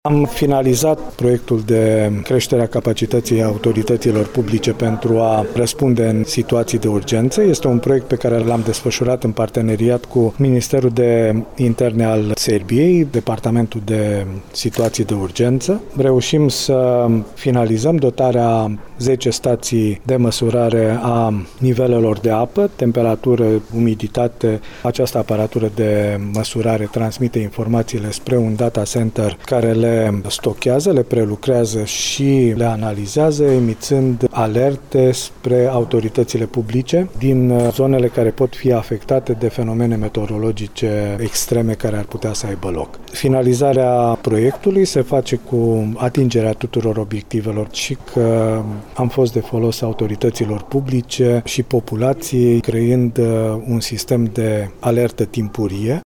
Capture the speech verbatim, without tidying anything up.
Am finalizat proiectul de creștere a capacității autorităților publice pentru a răspunde în situații de urgență. Este un proiect pe care l-am desfășurat în parteneriat cu Ministerul de Interne al Serbiei, Departamentul de Situații de Urgență. Reușim să finalizăm dotarea zece stații de măsurare a nivelelor de apă, temperatură, umiditate. Această aparatură de măsurare transmite informațiile spre un data center care le stochează, le prelucrează și le analizează, emițând alerte spre autoritățile publice din zonele care pot fi afectate de fenomene meteorologice extreme care ar putea să aibă loc. Finalizarea proiectului se face cu atingerea tuturor obiectivelor și că am fost de folos autorităților publice și populației, creând un sistem de alertă timpurie